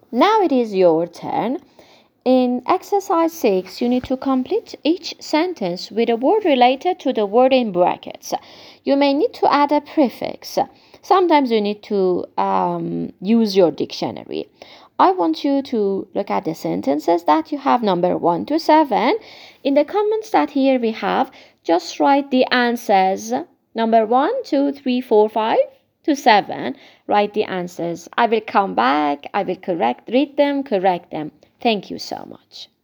Now it is your turn. In exercise 6, you need to complete each sentence with a word related to the word in brackets. You may need to add a prefix. Sometimes you need to use your dictionary. I want you to look at the sentences that you have, number 1 to 7. In the comments that here we have, just write the answers. Number 1, 2, 3, 4, 5 to 7. Write the answers. I will come back. I will read them, correct them. Thank you so much.